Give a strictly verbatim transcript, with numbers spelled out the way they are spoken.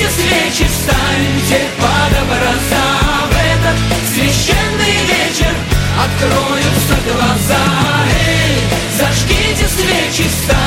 свечи, встаньте под образа. В этот священный вечер откроются глаза. Эй, зажгите свечи, встаньте